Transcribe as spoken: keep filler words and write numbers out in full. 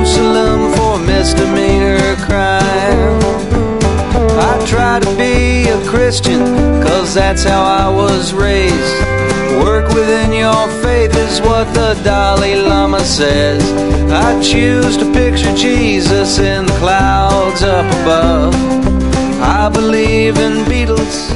Jerusalem for misdemeanor crime. I try to be a Christian, cause that's how I was raised. Work within your faith is what the Dalai Lama says. I choose to picture Jesus in the clouds up above. I believe in Beatles